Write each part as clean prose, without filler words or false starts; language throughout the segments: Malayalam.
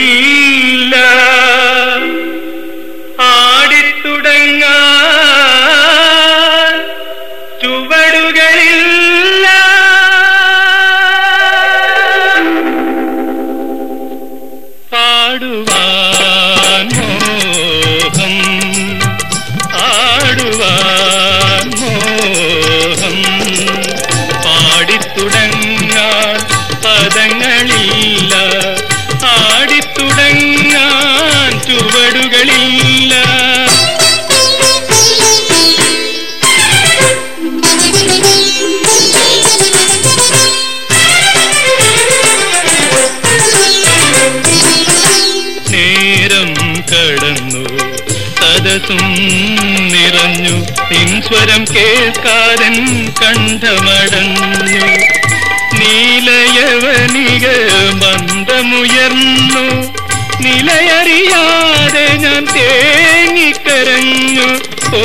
ആടിത്തുടങ്ങാൻ ചുവടുകളില്ല. പാടുവാൻ മോഹം, ആടുവാൻ മോഹം, പാടിത്തുടങ്ങാൻ പദങ്ങളില്ല, ആടിത്തുടങ്ങാൻ ചുവടുകളില്ല. നേരം കടന്നു സദസും നിറഞ്ഞു, നിൻസ്വരം കേൾക്കാരൻ കണ്ഠമടഞ്ഞു. നീലയവനിക മന്ദമുയർന്നു, നിലയറിയാതെ ഞാൻ തേങ്ങിക്കരഞ്ഞു. ഓ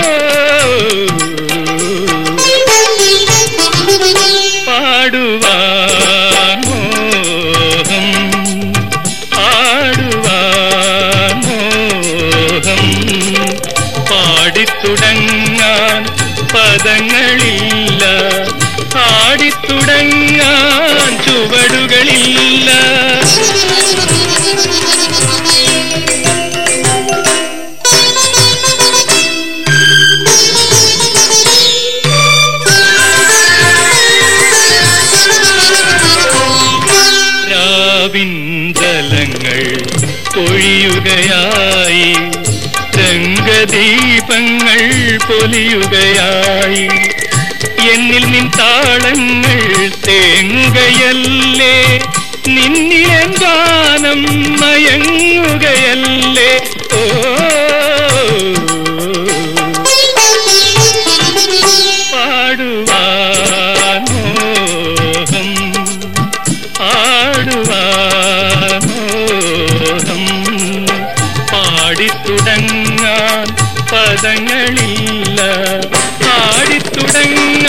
പാടുവാൻ മോഹം, ആടുവാൻ മോഹം, പാടിത്തുടങ്ങാൻ പദങ്ങളില്ല, ആടിത്തുടങ്ങാൻ ചുവടുകളില്ല. രാവിന്തലങ്ങൾ പൊഴിയുകയായി, രംഗദീപങ്ങൾ പൊലിയുകയായി, എന്നിൽ നിൻ താളങ്ങൾ തേങ്ങുകയല്ലേ, നിന്നിലെ ഗാനം മയങ്ങുകയല്ലേ. ഓ പാടുവാൻ മോഹം, ആടുവാൻ മോഹം, പാടിത്തുടങ്ങാൻ പദങ്ങളില്ല, ആടിത്തുടങ്ങ